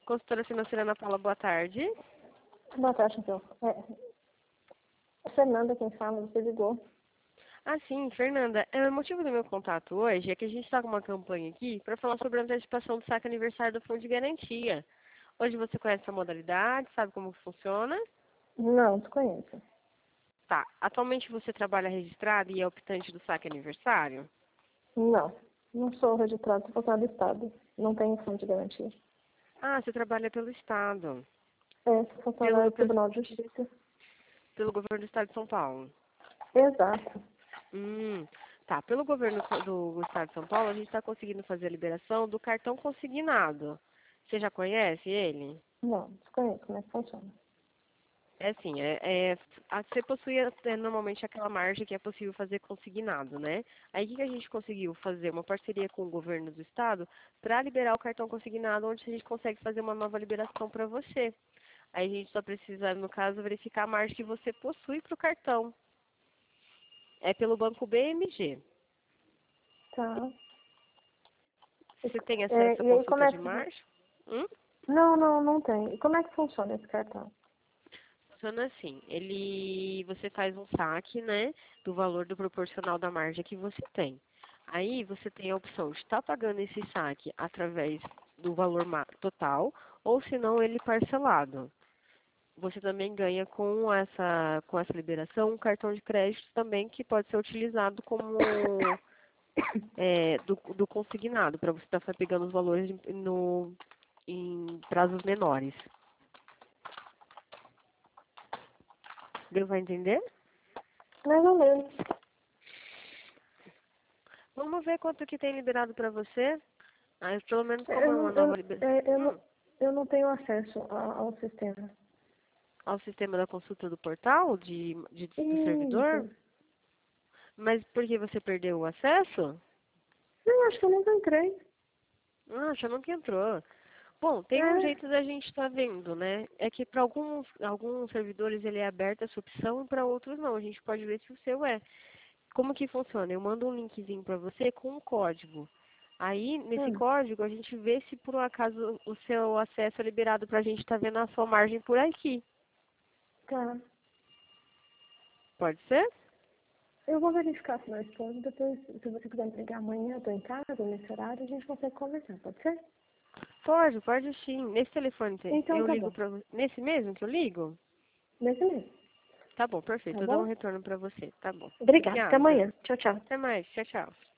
Consultora financeira Ana Paula, boa tarde. Boa tarde, então. É Fernanda quem fala, você ligou. Ah, sim, Fernanda. O motivo do meu contato hoje é que a gente está com uma campanha aqui para falar sobre a antecipação do saque aniversário do Fundo de Garantia. Hoje você conhece a modalidade, sabe como funciona? Não, desconheço. Tá. Atualmente você trabalha registrado e é optante do saque aniversário? Não sou registrado, sou funcionário do Estado. Não tenho fundo de garantia. Ah, você trabalha pelo Estado. Sou funcionário do Tribunal de Justiça. Pelo governo do Estado de São Paulo. Exato. Tá. Pelo governo do Estado de São Paulo, a gente está conseguindo fazer a liberação do cartão consignado. Você já conhece ele? Não, desconheço como é que funciona. É assim, você possui normalmente aquela margem que é possível fazer consignado, né? Aí o que a gente conseguiu fazer? Uma parceria com o governo do estado para liberar o cartão consignado, onde a gente consegue fazer uma nova liberação para você. Aí a gente só precisa, no caso, verificar a margem que você possui para o cartão. É pelo banco BMG. Tá. Você tem acesso à E aí consulta como é de que... margem? Hum? Não tem. E como é que funciona esse cartão? Funciona assim, você faz um saque, né, do valor do proporcional da margem que você tem. Aí você tem a opção de estar pagando esse saque através do valor total, ou se não, ele parcelado. Você também ganha com essa liberação um cartão de crédito também que pode ser utilizado como do consignado, para você estar pegando os valores em prazos menores. Deu para entender? Mais ou menos. Vamos ver quanto que tem liberado para você. Aí, pelo menos como Eu é uma não, nova liberação. eu não tenho acesso ao sistema. Ao sistema da consulta do portal, do servidor. Isso. Mas por que você perdeu o acesso? Eu acho que eu nunca entrei. Ah, já não que entrou. Bom, tem um É. jeito da gente estar vendo, né? É que para alguns servidores ele é aberto essa opção e para outros não. A gente pode ver se o seu é. Como que funciona? Eu mando um linkzinho para você com um código. Aí, nesse código, a gente vê se por um acaso o seu acesso é liberado para a gente estar vendo a sua margem por aqui. Tá. Pode ser? Eu vou verificar com meu esposo, depois, se você quiser me ligar amanhã, eu tô em casa, nesse horário, a gente consegue conversar, pode ser? Pode sim. Nesse telefone Então eu tá ligo bom. para você. Nesse mesmo que eu ligo? Nesse mesmo, Tá bom, perfeito. tá Eu dou um bom? retorno para você. Tá bom. Obrigada, até Obrigada. amanhã. Tchau, tchau. Até mais. Tchau, tchau.